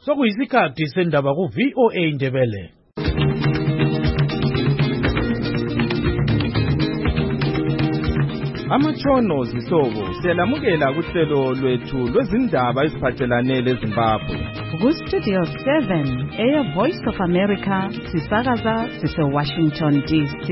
Sokuyisikhathi sendaba ku VOA Indebele. Amatshono zihlobo siyalamukela kuhlelo lwethu lwezindaba eziphathelane leZimbabwe. Ku-Studio 7 Air Voice of America sisakaza sise-Washington DC.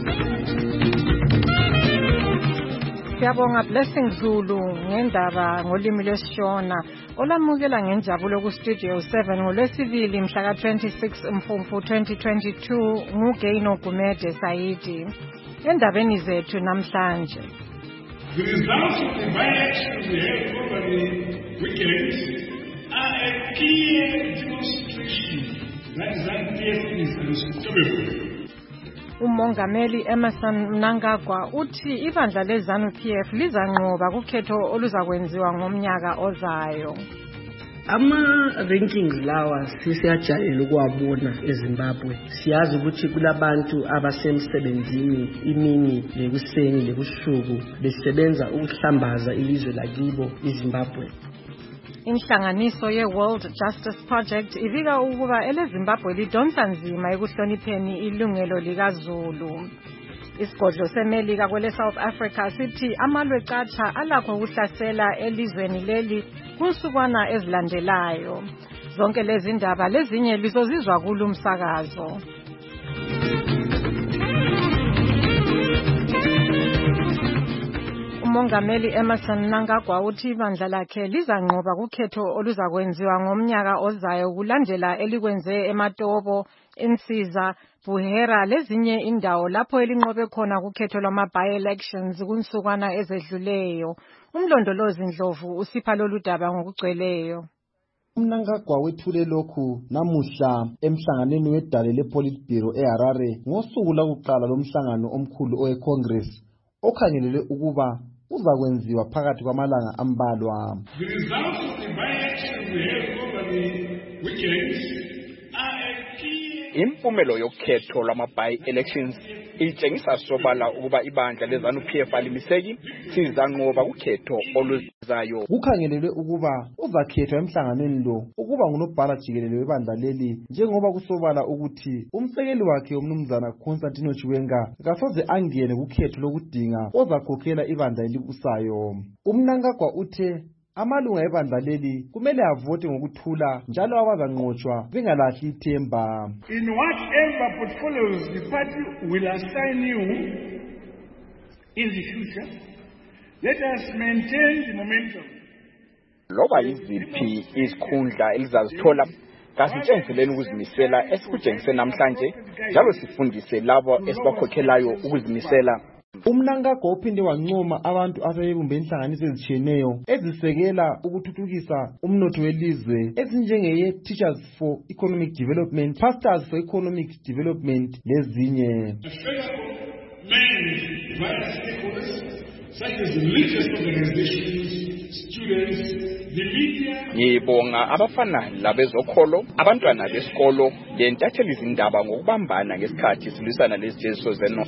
Siyabonga Blessing Zulu ngendaba ngolimi lwesiShona olamukela ngenjabulo ku-Studio 7 ngolwesibili mhla ka-26 Mfumfu 2022 nguGaino Gumede Saidi. Endabeni zethu namhlanje. The results of the by-elections we had over the weekend are a clear demonstration that ZANU-PF is unstoppable. Umongameli Emmerson Mnangagwa uthi ibandla leZANU-PF lizanqoba kukhetho oluzakwenziwa ngomnyaka ozayo. Ama-rankings lawa sisiyajayela ukuwabona eZimbabwe. Siyazi ukuthi kulabantu abasemsebenzini imini lekuseni lebusuku besebenza ukuhlambaza ilizwe lakibo iZimbabwe. Inhlanganiso ye-World Justice Project ivika ukuba eleZimbabwe lidonsa nzima ekuhlonipheni ilungelo likaZulu. Isigodlo seMelika kwele South Africa sithi amalwe qacha alakho ukuhlasela elizweni leli kunsukwana ezilandelayo. Zonke lezi ndaba lezinye lizozizwa kulo msakazo. Umongameli Emmerson Mnangagwa uthi ibandla lakhe lizanqoba kukhetho oluzakwenziwa ngomnyaka ozayo kulandela elikwenze eMatobo, eNsiza, Buhera lezinye indawo lapho elinqobe khona kukhetho lwama-by-elections kunsukwana ezedluleyo. Umlondolozi Ndlovu usipha lolu daba ngokugcweleyo. Mnangagwa wethule lokhu namuhla emhlanganweni wedale lePolitburo eHarare ngosuku lokuqala lomhlangano omkhulu oweCongress okhangelele ukuba uzakwenziwa phakathi kwamalanga ambalwa. The results of the by-elections we had over the weekend are a clear. Impumelo yokhetho lwama-by-elections itshengisa sobala ukuba ibandla leZANU-PF alimiseki sizanqoba kukhetho oluzayo. Kukhangelelwe ukuba uzakhethwa emhlanganweni lo ukuba ngunobhala jikelele webandla leli njengoba kusobala ukuthi umsekeli wakhe umnumzana Constantino Chiwenga kasoze angene kukhetho lokudinga ozakhokhela ibandla elibusayo. Umnangagwa uthe amalunga ebandla leli kumele avote ngokuthula njalo abazanqotshwa bengalahli ithemba. In whatever portfolios the party will assign you in the future, let us maintain the momentum. Loba yiziphi izikhundla elizazithola kasitshengiseleni ukuzimisela esikutshengise namhlanje njalo sifundise labo esibakhokhelayo ukuzimisela. Umnangagwa uphinde wancoma abantu asebebumbe inhlanganiso ezitshiyeneyo ezisekela ukuthuthukisa umnotho welizwe ezinjengeye Teachers for Economic Development, Pastors for Economic Development lezinye. Such as the religious organizations, students, the media. Ngibonga abafana labezokholo, abantwana besikolo, lentatheli izindaba ngokubambana ngesikhathi silwisana lezijeziso zeno.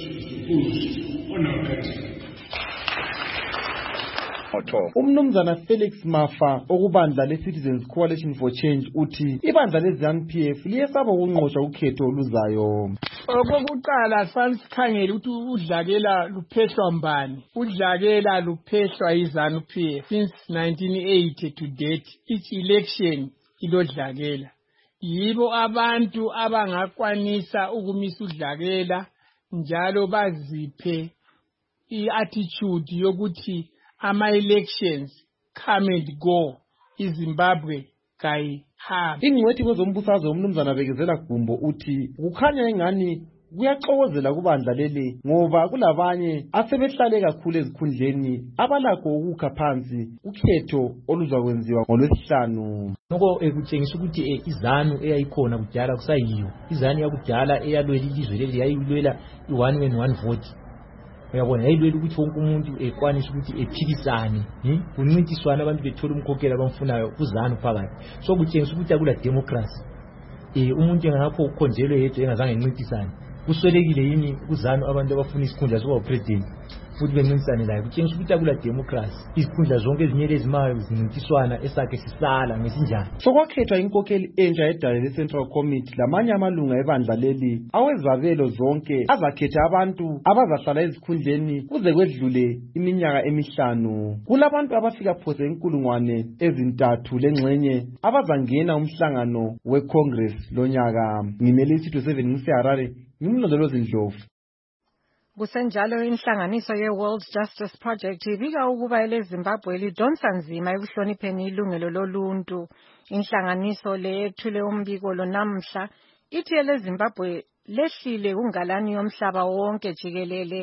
Umnumzana Felix Mafa okubandla leCitizens Coalition for Change uthi ibandla leZANU-PF liyesaba ukunqotshwa ukhetho oluzayo. Okokuqala sansikhangela ukuthi udlakela luphehlwa mbani. Udlakela luphehlwa yiZANU-PF since 1980 to date. Each election ilodlakela. Yibo abantu abangakwanisa ukumisa udlakela njalo baziphe i-attitude yokuthi ama-elections come and go, iZimbabwe kayihambe. Ingcwethi kwezombusazwe umnumzana Bekezela Gumbo uthi kukhanya engani kuyaxokozela kubandla leli ngoba kulabanye asebehlale kakhulu ezikhundleni abalakho ukukha phansi ukhetho oluzakwenziwa ngolwesihlanu. Noko ekutshengisa ukuthi iZANU eyayikhona kudala kusayiyo. iZANU yakudala eyalwela ilizwe leli yayilwela i-one man one vote. Uyabona yayilwela ukuthi wonke umuntu ekwanisa ukuthi ephikisane, kuncintiswana abantu bethola umkhokheli abamfunayo kuZANU phakathi. So kutshengisa ukuthi akula democracy. Umuntu engakho ukhonjelwe yedwa engazange encintisane. Kuswelekile yini kuZANU abantu abafuna isikhundla sokuba president. futhi bencintisane layo kutshengisa ukuthi akula democracy. Izikhundla zonke ezinyele ezimayo zincintiswana esakhe sisala ngesinjani. Sokwakhethwa inkokheli entsha yedale le-Central Committee lamanye amalunga ebandla leli awezabelo zonke azakhetha abantu abazahlala ezikhundleni kuze kwedlule iminyaka emihlanu. Kulabantu abafika phose inkulungwane ezintathu lengxenye abazangena umhlangano we-Congress lonyaka. Ngimele isitho 7 ngiseHarare, ngimlondolozi Ndlovu. Kusenjalo inhlanganiso ye-World Justice Project ibika ukuba eleZimbabwe lidonsa nzima ekuhlonipheni ilungelo loluntu. Inhlanganiso le ethule umbiko lo namhla ithi eleZimbabwe lehlile kungalani yomhlaba wonke jikelele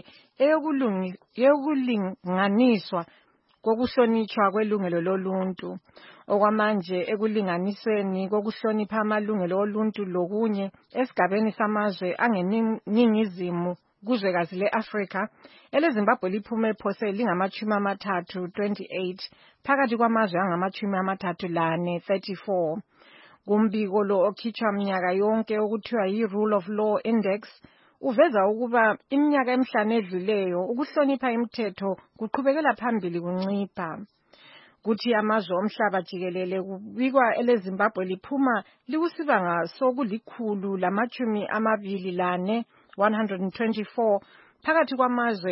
eyokulinganiswa kokuhlonitshwa kwelungelo loluntu. Okwamanje ekulinganisweni kokuhlonipha amalungelo oluntu lokunye esigabeni samazwe angeningizimu kuzwekazi le-Afrika, eleZimbabwe liphume phose lingama-30, 28 phakathi kwamazwe angama-34, 34. Kumbiko lo okhitshwa mnyaka yonke okuthiwa yi-Rule of Law Index uveza ukuba iminyaka emihlanu edluleyo ukuhlonipha imithetho kuqhubekela phambili kuncipha. Kuthi amazwe omhlaba jikelele kubikwa eleZimbabwe liphuma likusibanga sokulikhulu-24 124 phakathi kwamazwe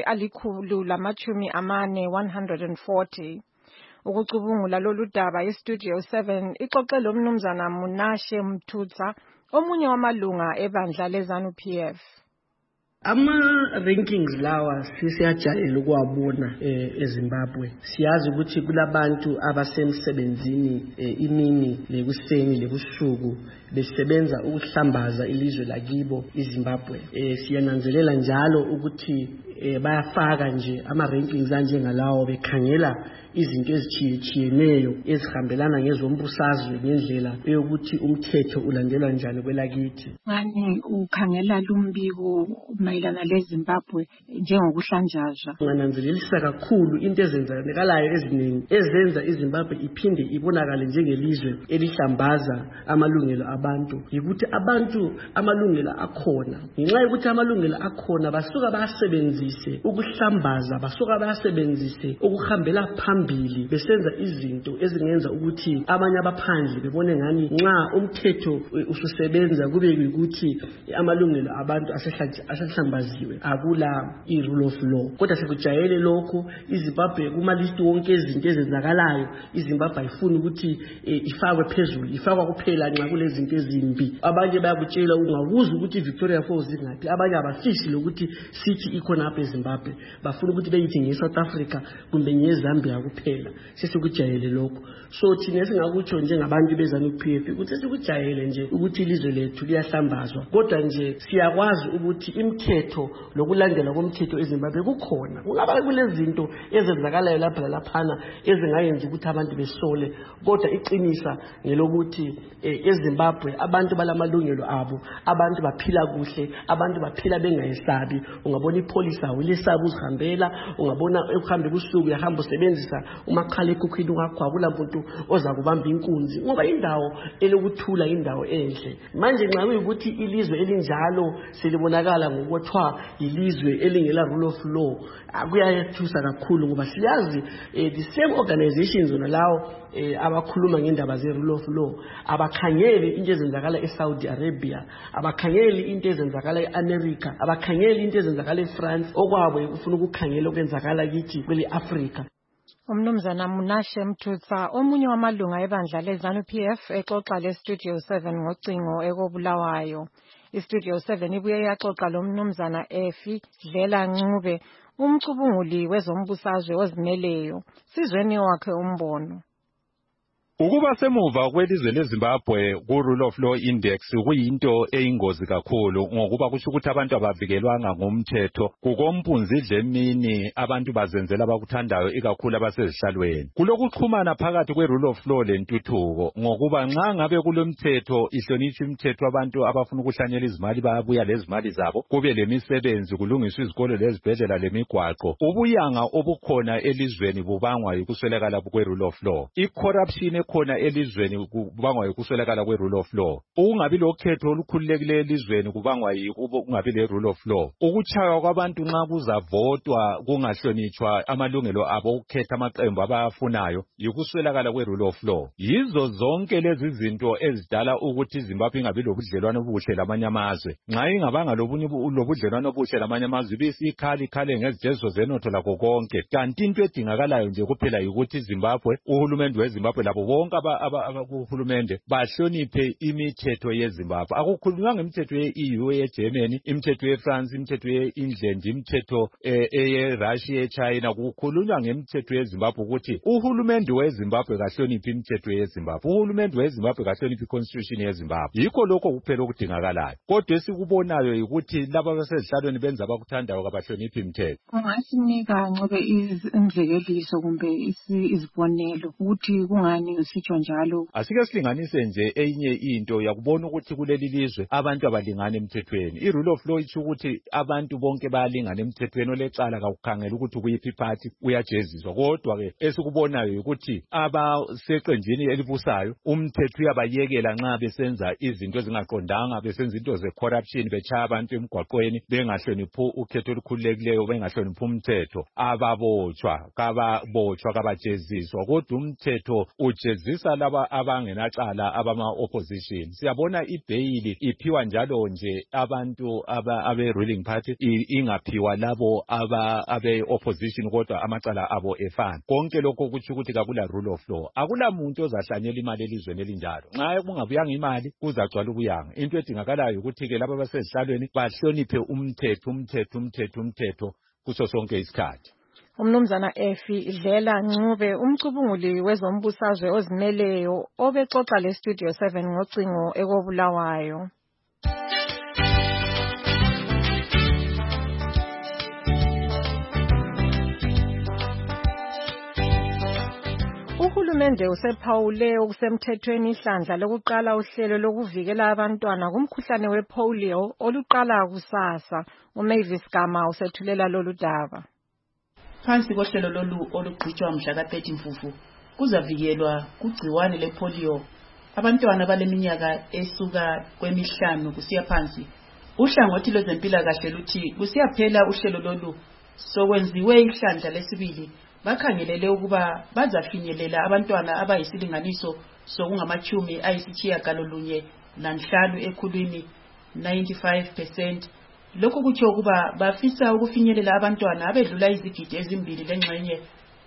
alikhulu-40 140. Ukucubungula lolu daba iStudio 7 ixoxe lo mnumzana Munashe Mthutsa, omunye wamalunga ebandla leZANU-PF. Ama-rankings lawa sisiyajayela ukuwabona eZimbabwe. Siyazi ukuthi kulabantu abasemsebenzini imini lekuseni lebusuku besebenza ukuhlambaza ilizwe lakibo iZimbabwe. Siyananzelela njalo ukuthi bayafaka nje ama-rankings anjengalawo bekhangela izinto ezithiyeneyo ezihambelana ngezombusazwe ngendlela eyokuthi umthetho ulandelwa njani kwelakithi. Ngani ukhangela lumbiko mayelana leZimbabwe njengokuhlanjazwa? Ngananzelelisa kakhulu into ezenzakalayo eziningi ezenza iZimbabwe iphinde ibonakale njengelizwe elihlambaza amalungelo abantu. Yikuthi abantu amalungelo akhona. Ngenxa yokuthi amalungelo akhona basuka basebenzise ukuhlambaza, basuka basebenzise ukuhambela phambili besenza izinto ezingenza ukuthi abanye abaphandle bebone ngani nxa umthetho ususebenza kube ukuthi amalungelo abantu asehlambaziwe, akula i-rule of law. Kodwa sikujayele lokho iZimbabwe kuma list wonke izinto ezenzakalayo iZimbabwe ayifuni ukuthi ifakwe phezulu, ifakwa kuphela nxa kulezi zinto ezimbi. Abanye bayakutshela ungabuza ukuthi Victoria Falls ingaphi, abanye abafisi lokuthi sithi ikhona apha eZimbabwe, bafuna ukuthi beyithi ngeSouth Africa kumbe ngeZambia kuphela. Sesikujayele lokho. So thina singakutsho njengabantu beZANU-PF ukuthi sikujayele nje ukuthi ilizwe lethu liyahlambazwa. Kodwa nje siyakwazi ukuthi imithetho lokulandela komthetho eZimbabwe kukhona. Kungaba kulezinto ezenzakalayo lapha laphana ezingayenza ukuthi abantu besole, kodwa iqinisa ngelokuthi eZimbabwe abantu balamalungelo abo, abantu baphila kuhle, abantu baphila bengayesabi. Ungabona ipolice awulesaba uzihambela, ungabona ukuhamba ebusuku uyahamba usebenzisa umakhala ekhukhwini wakho, akula muntu oza kubamba inkunzi ngoba indawo elokuthula, indawo enhle. Manje nxa kuyikuthi ilizwe elinjalo selibonakala ngokuthwa ilizwe elingela rule of law, akuyayethusa kakhulu ngoba siyazi the same organizations lawo abakhuluma ngendaba ze-rule of law abakhangeli into ezenzakala eSaudi Arabia, abakhangeli into ezenzakala eAmerica, abakhangeli into ezenzakala eFrance. Okwabo ufuna ukukhangela okwenzakala kithi kwele-Africa. Umnumzana Munashe Mthutsa, omunye wamalunga ebandla leZANU-PF, exoxa leStudio 7 ngocingo ekobulawayo. iStudio 7 ibuye yaxoxa lo mnumzana Efi Dlela Ncube, umcubunguli wezombusazwe ozimeleyo. Sizweni wakhe umbono. Ukuba semuva kwelizwe leZimbabwe ku-Rule of Law Index kuyinto eyingozi kakhulu ngokuba kusho ukuthi abantu abavikelwanga ngomthetho. Kukompunzidle emini abantu bazenzela abakuthandayo ikakhulu abasezihlalweni. Kulokuxhumana phakathi kwe-Rule of Law lentuthuko ngokuba nxa ngabe kulomthetho ihlonitsha imithetho, abantu abafuna ukuhlanyela izimali bayabuya lezimali zabo, kube lemisebenzi, kulungiswa izikolo lezibhedlela lemigwaqo. Ubuyanga obukhona elizweni bubangwa yikuswelakala kwe-Rule of Law. I-corruption khona elizweni kubangwa yikuswelakala kwe-rule of law. Ukungabi lokhetho olukhululekileyo elizweni kubangwa ukungabi le-rule of law. Ukuchaywa kwabantu nxa kuzavotwa kungahlonitshwa amalungelo abo ukukhetha amaqembu abafunayo yikuswelakala kwe-rule of law. Yizo zonke lezi zinto ezidala ukuthi iZimbabwe ingabi lobudlelwano obuhle lamanye amazwe. Nxa ingabanga lobudlelwano obuhle lamanye amazwe ibisikhale ngezijeziso zenotho lakho konke. Kanti into edingakalayo nje kuphela yikuthi iZimbabwe, uhulumende weZimbabwe labo bonke abakuhulumende bahloniphe imithetho yeZimbabwe. Akukhulunywa ngemithetho ye-EU, ye-Germany, imithetho ye-France, imithetho ye-England, imithetho ye-Russia, ye-China. Kukhulunywa ngemithetho yeZimbabwe ukuthi uhulumende weZimbabwe kahloniphe imithetho yeZimbabwe. Uhulumende weZimbabwe kahloniphe i-constitution yeZimbabwe. Yikho lokho kuphela okudingakalayo. Kodwa esikubonayo yikuthi laba abasezihlalweni benza abakuthandayo kabahloniphi imithetho. Ungasinika Ncube imzekeliso kumbe izibonelo ukuthi kungani usitsho njalo? Asike silinganise nje enye into yakubona ukuthi kuleli lizwe abantu abalingana emthethweni. I-rule of law itsho ukuthi abantu bonke bayalingana emthethweni, olecala kakukhangela ukuthi kuyiphi party uyajeziswa. Kodwa ke esikubonayo ukuthi abaseqenjini elibusayo umthetho uyabayekela nxa besenza izinto ezingaqondanga, besenza into ze-corruption, bechaya abantu emgwaqweni, bengahloniphi ukhetho olukhululekileyo, bengahloniphi umthetho, ababotshwa, kabajeziswa. Kodwa umthetho ujezisa laba abangenacala abama-opposition. Siyabona ibheyili iphiwa njalo nje abantu abe-ruling party, ingaphiwa labo abe-opposition kodwa amacala abo efana. Konke lokho kutsho ukuthi kakula rule of law. Akula muntu ozahlanyela imali elizweni elinjalo. Nxa kungabuyanga imali kuzagcwala ubuyanga. Into edingakalayo ukuthi ke laba abasezihlalweni bahloniphe umthetho kuso sonke isikhathi. Umnumzana Efi Dlela Ncube, umcubunguli wezombusazwe ozimeleyo obexoxa le-Studio 7 ngocingo ekobulawayo. Uhulumende usephawule okusemthethweni ihlandla lokuqala uhlelo lokuvikela abantwana kumkhuhlane wepolio oluqala kusasa. uMavis Gama usethulela lolu daba. Phansi kohlelo lolu olugqitshwa mhla ka-30 Mfufu kuzavikelwa kugciwane lepolio abantwana abaleminyaka esuka kwemi5 kusiya phansi. Uhlangothi lwezempilakahle luthi kusiyaphela uhlelo lolu sokwenziwe ihlandla lesibili bakhangelele ukuba bazafinyelela abantwana abayisilinganiso sokungamachumi ayisitshiyagalolunye nanhlanu ekhulwini 95%. Lokho kutsho ukuba bafisa ukufinyelela abantwana abedlula izigidi ezimbili lengxenye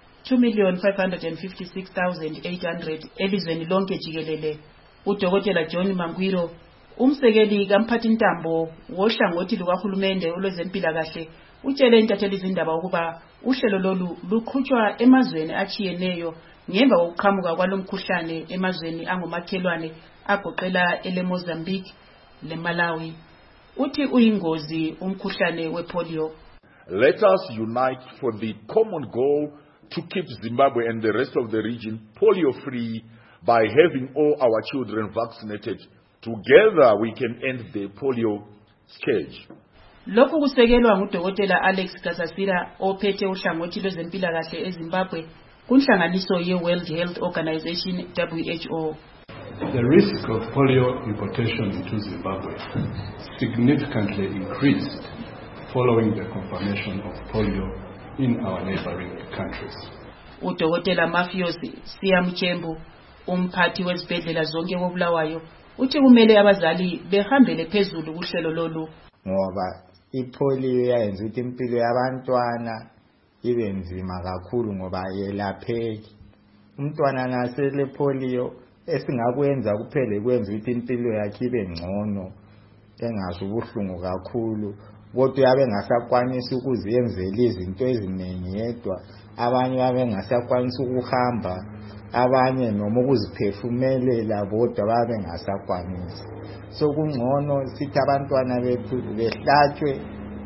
2,556,800 elizweni lonke jikelele. Udokotela John Mangwiro, umsekeli kamphathintambo wohlangothi lukahulumende olwezempilakahle, utshele intatheli izindaba ukuba uhlelo lolu luqhutshwa emazweni achiyeneyo ngemva kokuqhamuka kwalomkhuhlane emazweni angomakhelwane agoqela eleMozambique leMalawi. Uthi uyingozi umkhuhlane wepolio. Let us unite for the common goal to keep Zimbabwe and the rest of the region polio free by having all our children vaccinated. Together we can end the polio scourge. Lokhu kusekelwa ngudokotela Alex Kasasira ophethe uhlangothi lwezempilakahle eZimbabwe kunhlanganiso ye-World Health Organization WHO. The risk of polio importation into Zimbabwe significantly increased following the confirmation of polio in our neighboring countries. Udokotela Mafios Siyamchembu, umphathi wezibhedlela zonke koBulawayo, uthi kumele abazali behambele phezulu kuhlelo lolu ngoba ipolio yayenza ukuthi impilo yabantwana ibe nzima kakhulu ngoba yelapheki. Umntwana nasele polio esingakwenza kuphele kwenza ukuthi impilo yakhe ibe ngcono engazi ubuhlungu kakhulu, kodwa yabe ngasakwanisa ukuziyenzela izinto eziningi yedwa. Abanye babe ngasakwanisa ukuhamba, abanye noma ukuziphefumelela bodwa babe ngasakwanisa. So kungcono sithi abantwana bethu behlatshwe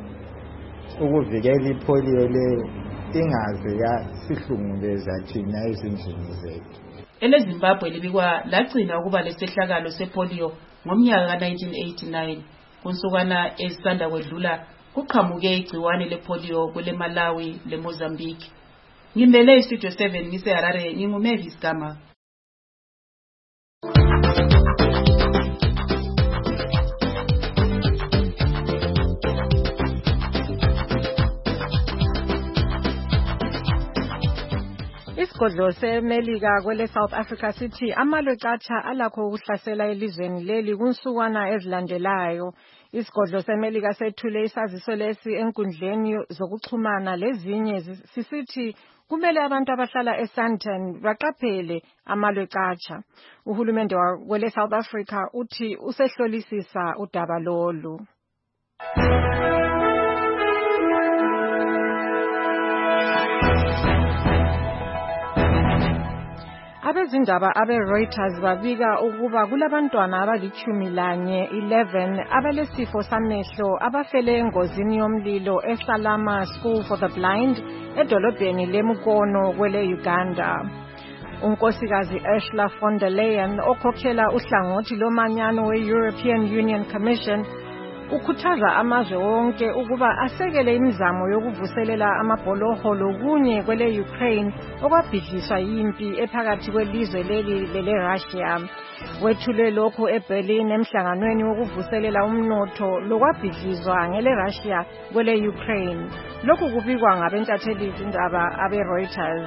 ukuvikela ipolio leyo ingaze yasihlunguleza thina ezindlini zethu. EleZimbabwe libikwa lagcina ukuba lesehlakalo sepolio ngomnyaka ka-1989 kunsukwana ezisanda kwedlula kuqhamuke igciwane lepolio kwele Malawi leMozambique. Ngimele iStudio 7 ngise Harare, nginguMavis Gama. Isigodlo seMelika kwele South Africa sithi amalwe catsha alakho ukuhlasela elizweni leli kunsukwana ezilandelayo. Isigodlo seMelika sethule isaziso lesi enkundleni zokuxhumana lezinye sisithi kumele abantu abahlala eSandton baqaphele amalwe catsha. Uhulumende kwele South Africa uthi usehlolisisa udaba lolu. Abezindaba abe-Reuters babika ukuba kulabantwana abali-11 abalesifo samehlo abafele engozini yomlilo eSalama School for the Blind edolobheni leMukono kwele Uganda. Unkosikazi Ursula von der Leyen okhokhela uhlangothi lomanyano we-European Union Commission ukhuthaza amazwe wonke ukuba asekele imizamo yokuvuselela amabholoholo kunye kwele Ukraine okwabhidliswa yimpi ephakathi kwelizwe leli lele-Russia. Wethule lokhu eBerlin emhlanganweni wokuvuselela umnotho lokwabhidlizwa ngele-Russia kwele Ukraine. Lokhu kubikwa ngabentatheli izindaba abe-Reuters.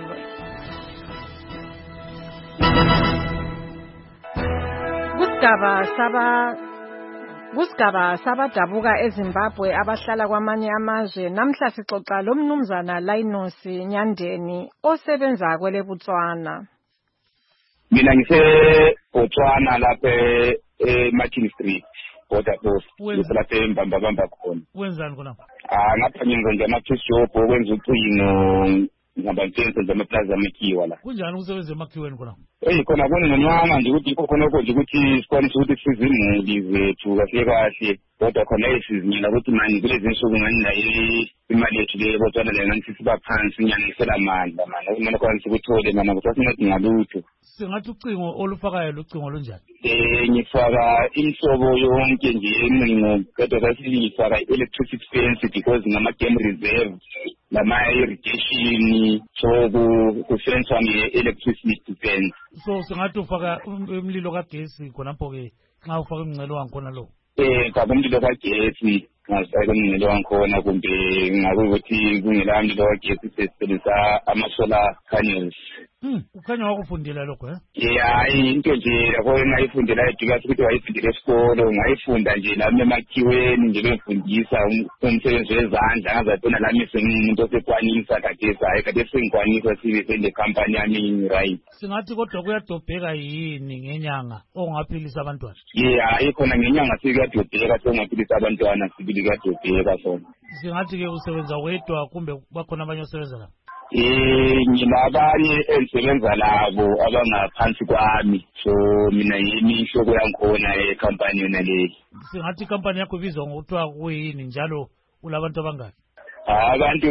Kusigaba sabadabuka eZimbabwe abahlala kwamanye amazwe namhla sixoxa lomnumzana Linus Nyandeni osebenza kwele Botswana. Mina ngise Botswana lapha eMartin Street border post lapha eMbambabamba khona. Wenzani khona? Ngapha ngenza nje ama-piece job okwenza ucingo ngabantense zamaplaza amakhiwa la. Kunjani ukusebenza emakhiweni khona? Khona ngonyama nje ukuthi khona konke ukuthi sikwanise ukuthi size imuli zethu kahle kahle kodwa khona esizinyela ukuthi manje kulezi nsuku ngani nayo imali yethu le Botswana le ngani siba phansi inyanga isela amandla manje kumele kwanise ukuthole mana ukuthi asingadinga lutho. Singathi ucingo olufakayo lucingo lunjani? Ngifaka imihlobo yonke nje emincingo kodwa sasifaka electricity fence because ngama-game reserve nama-irrigation so kusenswa nge-electricity fence. So singathi ufaka umlilo kagesi khonapho-ke nxa ufaka umngcelo wangikhona lo? Ngifaka umlilo kagesi ngasifaka umngcelo wangikhona kumbe ngakukuthi kungela umlilo kagesi sisebenzisa ama-solar panels. Ukhanya wakufundela lokho hayi into nje yabo ngayifundela edukasi ukuthi wayifundela esikolo ngayifunda nje lami emakhiweni nje bemfundisa umsebenzi wezandla ngazatona lami sengumuntu osekwanisa kade sengikwanisa sile company yami right. Singathi kodwa kuyadobheka yini ngenyanga ongaphilisa abantwana? Hayi khona ngenyanga sikuyadobheka songaphilisa abantwana sibili kuyadobheka sona. Singathi-ke usebenza wedwa kumbe bakhona abanye osebenza labo? Ngilabanye engisebenza labo abangaphansi kwami so mina yimi inhloko yangikhona ecompany yona leyi. Singathi ikampani yakho ibizwa ngokuthiwa kuyini njalo ulabantu abangaki? Abantu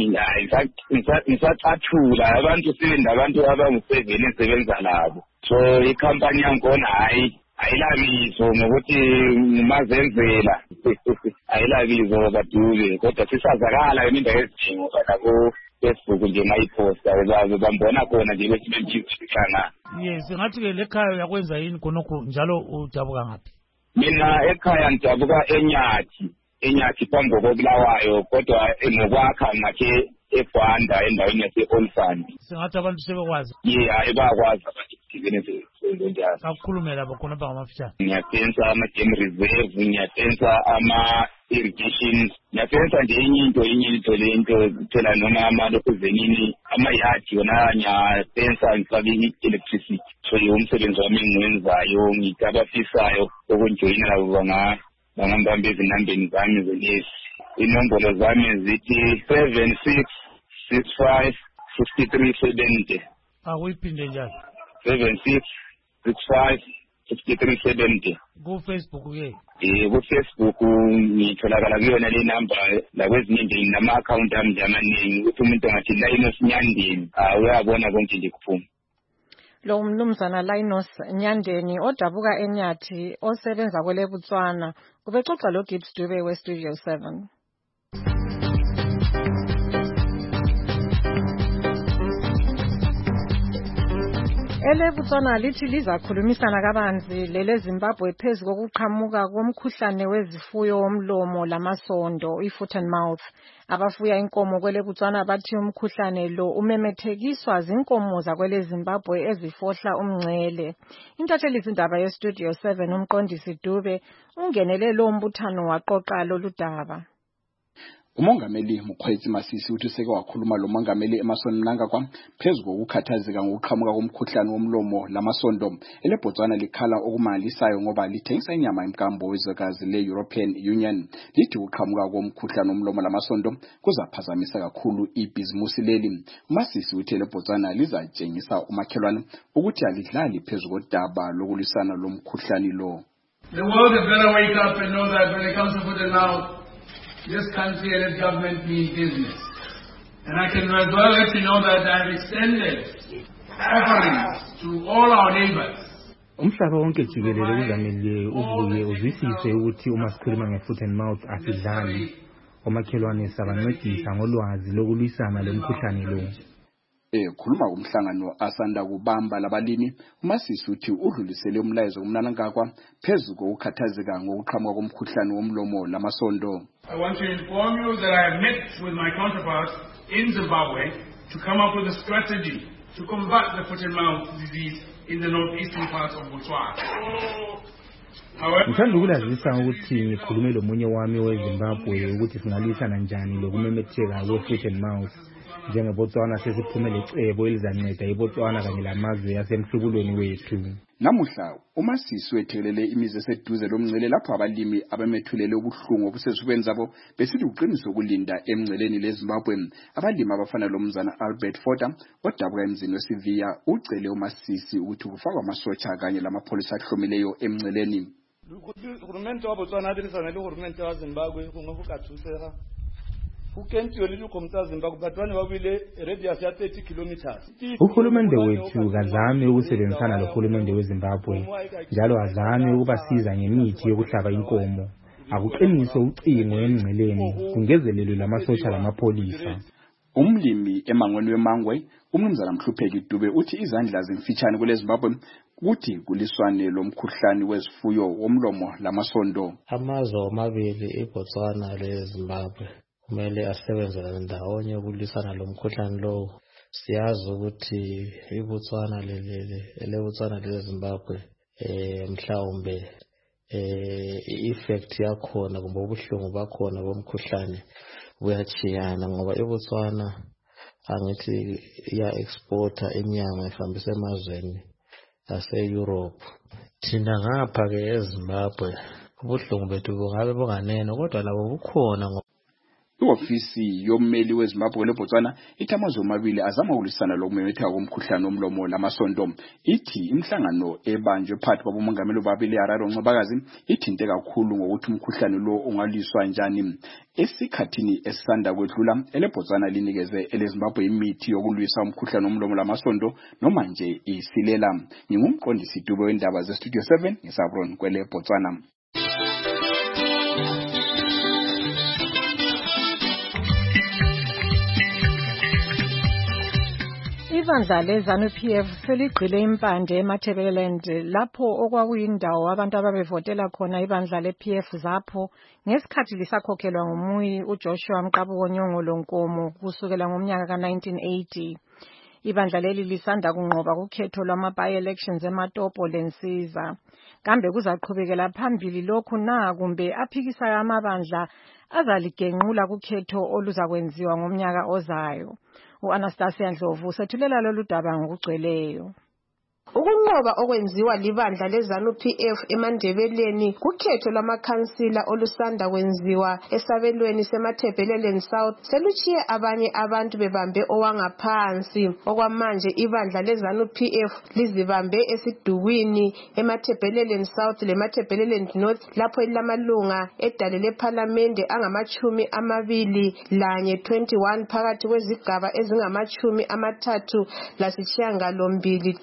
ngisacathula abantu abantu abangu-7 engisebenza labo so ikampani yangikhona ayilabizo ngokuthi ngumazenzela ayilabizo badube kodwa sisazakala imindawo ezidingo kanako Facebook nje mayiposta bambona khona nje bese bemjikana. Singathi-ke lekhaya uyakwenza yini khonokho njalo udabuka ngaphi? Mina ekhaya ngidabuka enyathi phambi kokubulawayo kodwa ngokwakha ngakhe eBhanda endaweni yase-Olifant. Singathi abantu sebekwazi? Hayi bayakwazi abantu. Kakhulume labo khona bangamafitshane. Ngiyasensa ama-game reserve, ngiyasensa ama-irrigation, ngiyasensa nje enye into lento kuthela noma amalokhu zenini amayadi yona ngiyasensa ngifake i-electricity. So umsebenzi wami engiwenzayo ngithi abafisayo ukunjoyina labo bangambamba ezinambeni zami zelesi. Inombolo zami zithi 76656370. Akuyiphinde njalo? 76656370. Ku-Facebook-ke? Ku-Facebook ngitholakala kuyona le number lakwezinye nje nama-account ami nje amaningi ukuthi umuntu angathi Linus Nyandeni uyabona konke nje kuphuma. Lo umnumzana Linus Nyandeni odabuka enyathi osebenza kwele Botswana ubexoxa lo Gibbs Dube we-Studio 7. EleBotswana lithi lizakhulumisana kabanzi leleZimbabwe phezu kokuqhamuka komkhuhlane wezifuyo womlomo lamasondo i-foot and mouth. Abafuya inkomo kweleBotswana bathi umkhuhlane lo umemethekiswa zinkomo zakweleZimbabwe ezifohla umngcele. Intatheli izindaba yeStudio 7 umqondisi Dube ungenele lo mbuthano waqoqa lolu daba. Umongameli Mokgweetsi Masisi uthi seke wakhuluma lo mongameli Emmerson Mnangagwa phezu kokukhathazeka ngokuqhamuka komkhuhlane womlomo lamasondo. EleBotswana likhala okumalisayo ngoba lithengisa inyama emkambo wezwekazi le-European Union. Lithi ukuqhamuka komkhuhlane womlomo lamasondo kuzaphazamisa kakhulu ibhizimusi leli. Masisi uthi EleBotswana lizatshengisa umakhelwane ukuthi alidlali phezu kodaba lokulwisana lomkhuhlane lo. The world is going to wake up and know that when it comes to foot and mouth, this country and its government mean business. And I can as well let you know that I've extended offerings to all our neighbors. Umhlaba wonke jikelele uzamele uvuye uzwisise ukuthi uma sikhuluma nge-foot and mouth asidlali. Omakhelwane sabancedisa ngolwazi lokulwisana lomkhuhlane lo. Khuluma kumhlangano asanda kubamba labalimi, uMasisi uthi udlulisele umlayezo kumNangagwa phezu kokukhathazeka ngokuqhamuka komkhuhlane womlomo lamasondo. I want to inform you that I have met with my counterparts in Zimbabwe to come up with a strategy to combat the foot and mouth disease in the northeastern parts of Botswana. Ngithanda ukulazisa ukuthi ngikhulume lomunye wami weZimbabwe ukuthi singalwisana njani lokumemetheka kwe-foot and mouth. NjengeBotswana sesiphumele icebo elizanceda iBotswana kanye lamazwe yasemhlubulweni wethu. Namuhla uMasisi wethelele imizi eseduze lomngcele lapho abalimi abamethulele ubuhlungu obusezifubeni zabo besithi uqiniso ukulinda emngceleni leZimbabwe. Abalimi abafana lomzana Albert Fota odabuka emzini weSivia ucele uMasisi ukuthi kufakwe amasotsha kanye lamapholisa ahlomileyo emngceleni. Uhulumende waBotswana abilisana nohulumende waZimbabwe kungafukathuseka. Uhulumende wethu kazame ukusebenzisana lohulumende weZimbabwe njalo azame ukubasiza ngemithi yokuhlaba inkomo. Akuqinise ucingo emngceleni kungezelelwe lamasosha lamapholisa. Umlimi emangweni wemangwe umnumzana Mhlupheki Dube uthi izandla zimfitshane kuleZimbabwe ukuthi kuliswane lomkhuhlane wezifuyo womlomo lamasondo. Amazwe amabili eBotswana leZimbabwe kumele asebenzele ndawonye ukulwisana lomkhuhlane lo. Siyazi ukuthi iBotswana leBotswana leZimbabwe mhlawumbe i-effect yakhona kumbe ubuhlungu bakhona bomkhuhlane buyachiyana ngoba iBotswana angithi iya-exporta inyama ihambisa emazweni ase-Europe. Thina ngapha ke eZimbabwe ubuhlungu bethu bungabe bunganene kodwa labo bukhona. Iofisi yommeli weZimbabwe leBotswana ithi amazwe amabili azama ukulwisana lokumemetheka komkhuhlane womlomo lamasondo. Ithi imhlangano ebanjwe phakathi kwabomongameli babili eHarare Ncebakazi ithinte kakhulu ngokuthi umkhuhlane lo ungaliswa njani. Esikhathini esisanda kwedlula eleBotswana linikeze eleZimbabwe imithi yokulwisa umkhuhlane womlomo lamasondo noma nje isilela. Ngingumqondisi Dube wendaba zeStudio 7 ngeSabron kweleBotswana. Ibandla leZANU-PF seligqile impande eMatabeleland lapho okwakuyindawo abantu ababevotela khona ibandla lePF zapho ngesikhathi lisakhokhelwa ngumuyi uJoshua Mqabuko Nyongolo Nkomo kusukela ngomnyaka ka1980. Ibandla leli lisanda kunqoba kukhetho lwama-by-elections eMatopo leNsiza. Kambe kuzaqhubekela phambili lokhu na kumbe aphikisayo amabandla azaligenqula kukhetho oluzakwenziwa ngomnyaka ozayo? U-Anastasia Ndlovu sethulela lolu daba ngokugcweleyo. Ukunqoba okwenziwa libandla leZANU-PF eMandebeleni kukhetho lwamakhansila olusanda kwenziwa esabelweni seMatabeleland South seluchiye abanye abantu bebambe owangaphansi. Okwamanje ibandla leZANU-PF lizibambe esidukwini eMatabeleland South leMatabeleland North lapho ilamalunga edale lePhalamende angamachumi amabili lanye 21 phakathi kwezigaba ezingamachumi amathathu lasitshiyangalombili 38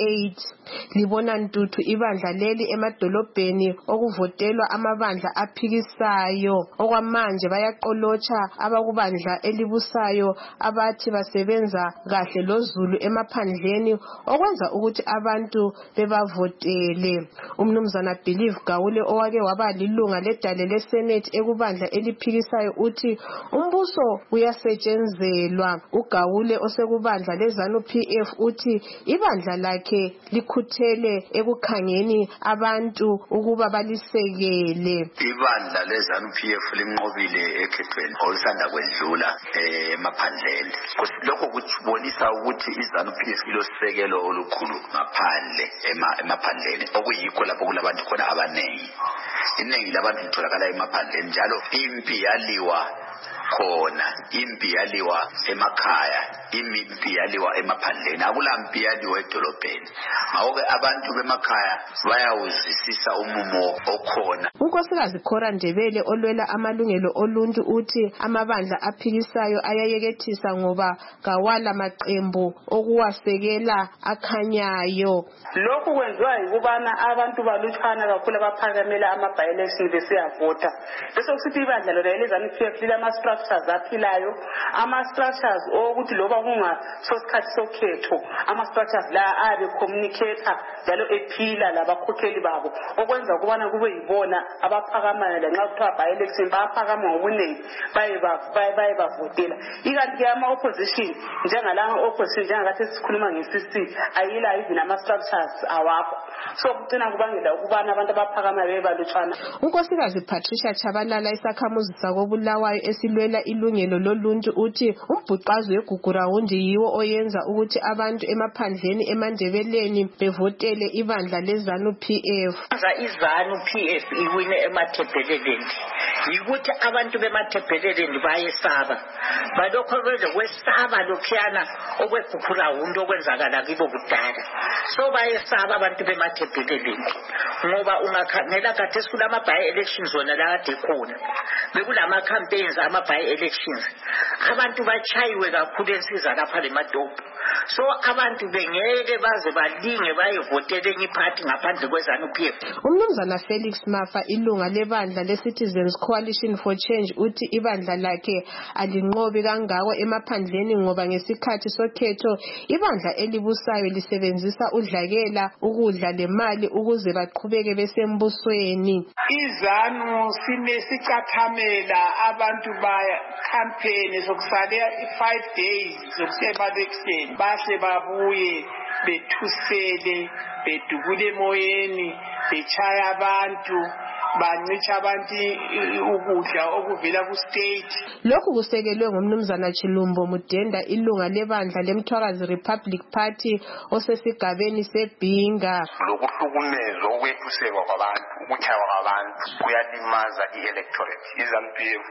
1998. Libona ntuthu ibandla leli emadolobheni okuvotelwa amabandla aphikisayo. Okwamanje bayaqolotsha abakubandla elibusayo abathi basebenza kahle loZulu emaphandleni okwenza ukuthi abantu bebavotele. Umnumzana Believe Gawule owake waba lilunga ledale leSenate ekubandla eliphikisayo uthi umbuso uyasetshenzelwa. Ugawule osekubandla leZANU-PF uthi ibandla lakhe likhuthele ekukhangeni abantu ukuba balisekele. Ibandla leZANU-PF linqobile ekhethweni olusanda kwedlula emaphandleni. Lokho kubonisa ukuthi iZANU-PF ilosisekelo olukhulu ngaphandle emaphandleni okuyikho lapho kulabantu khona abanengi. Iningi labantu litholakala emaphandleni njalo impi yaliwa khona, impi yaliwa emakhaya, impi yaliwa emaphandleni, akulampi yaliwa edolobheni. Ngakho abantu bemakhaya bayawuzwisisa umumo okhona. uNkosikazi Cora Ndebele olwela amalungelo oluntu uthi amabandla aphikisayo ayayekethisa ngoba kawala maqembu okuwasekela akhanyayo. Lokhu kwenziwa yikubana abantu balutshwana kakhulu abaphakamela ama-by-election besiyavota. Bese kusithi ibandla lona leZANU-PF lilama-structures aphilayo, ama-structures okuthi loba kungasosikhathi sokhetho, ama-structures la ayabe communicator njalo ephila labakhokheli babo okwenza ukubana kube yibona abaphakamayo lanxa kuthiwa by-election bayaphakama ngobunengi baye bavotela. Ikanti-ke ama-opposition opposition njengakathi sikhuluma nge-CC ayila even ama-structures awakho, so kugcina kubangela ukubana abantu abaphakamayo bebalutshwana. uNkosikazi Patricia Chabalala isakhamuzi sakobulawayo esilwela ilungelo loluntu uthi umbhuqazwe weGugurawundi yiwo oyenza ukuthi abantu emaphandleni eMandebeleni bevotele ibandla leZANU-PF. iZANU-PF iwine emathebheleleni yikuthi abantu bemathebheleleni bayesaba, balokho bezokwesaba lokhuyana okweGugurawundi okwenzakala kibo kudala, so bayesaba abantu bemathebheleleni ngoba ungakhangela khathesi kulama-by-elections wona la kade khona bekulama-campaigns ama-by-elections, abantu bachayiwe kakhulu ensiza lapha lemadolobho, so abantu bengeke baze balinge bayevotele enye iphathi ngaphandle kweZANU-PF. Umnumzana Felix Mafa ilunga lebandla leCitizens Coalition for Change uthi ibandla lakhe alinqobi kangako emaphandleni ngoba ngesikhathi sokhetho ibandla elibusayo lisebenzisa udlakela ukudla lemali ukuze baqhubeke besembusweni. iZANU sicathamela abantu baya campaign sokusale 5 days zokuseba election bahle babuye bethusele bedubule emoyeni bechaya abantu bancitsha abantu ukudla okuvela ku-state. Lokhu kusekelwe ngumnumzana Chilumbo Mudenda ilunga lebandla leMthwakazi Republic Party osesigabeni seBhinga. Lokuhlukumezwa ukwethuselwa kwabantu, ukuchaywa kwabantu kuyalimaza i-electorate. iZANU-PF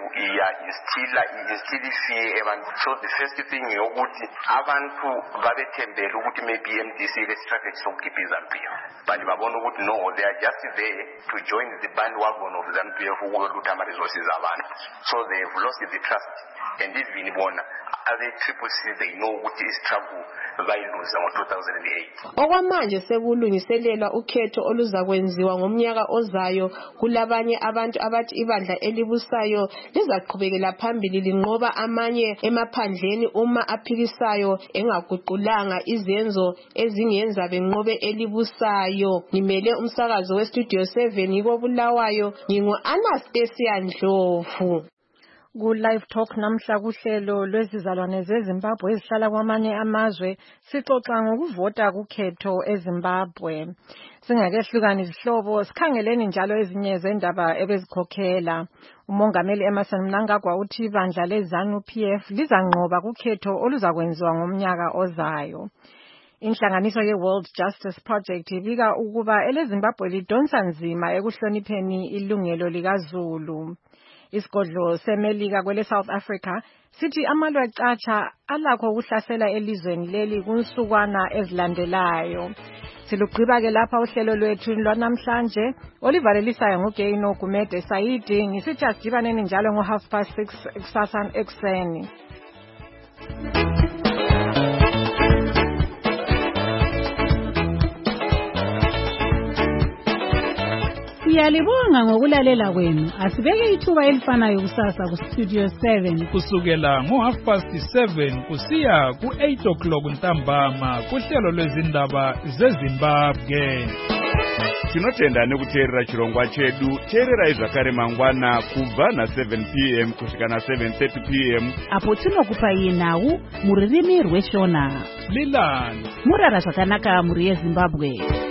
istila abantu. So the first thing yokuthi abantu babethembele ukuthi maybe MDC le-strategy sokukhipha iZANU-PF, but babona ukuthi no, they are just there to join the bandwagon of ZANU-PF ukulutha ama-resources abantu. So they have lost the trust, and even bona abe-CCC they know ukuthi i-struggle bayiluza ngo-2008. Okwamanje sekulungiselelwa ukhetho oluzakwenziwa ngomnyaka ozayo. Kulabanye abantu abathi ibandla elibusayo lizaqhubekela phambili linqoba amanye emaphandleni uma aphikisayo engaguqulanga izenzo ezingenza benqobe elibusayo. Ngimele umsakazo weStudio 7 yikobulawayo ngingu-Anastasia Ndlovu. Ku-Live Talk namhla kuhlelo lwezizalwane zeZimbabwe ezihlala kwamanye amazwe sixoxa ngokuvota kukhetho eZimbabwe. Singakehlukani izihlobo sikhangeleni njalo ezinye zendaba ebezikhokhela. Umongameli Emmerson Mnangagwa uthi ibandla leZANU-PF lizanqoba kukhetho oluzakwenziwa ngomnyaka ozayo. Inhlanganiso ye-World Justice Project ibika ukuba eleZimbabwe lidonsa nzima ekuhlonipheni ilungelo likaZulu. Isigodlo seMelika kwele South Africa sithi amalwa catsha alakho ukuhlasela elizweni leli kunsukwana ezilandelayo. Silugqiba ke lapha uhlelo lwethu lwanamhlanje olivalelisayo nguGaino Gumede Saidi ngisithi asidibaneni njalo ngo6:30 kusasa ekseni. Siyalibonga ngokulalela kwenu. Asibeke ithuba elifanayo kusasa ku Studio 7 kusukela ngo7:30 kusiya ku8:00 ntambama kuhlelo lwezindaba zeZimbabwe. Tinotenda nekuteerera chirongwa chedu. Teererai zvakare mangwana kubva na7 p.m. kusvika na7:30 p.m. apo tinokupai nhau mururimi rweShona. Lilani murara zvakanaka muri yeZimbabwe.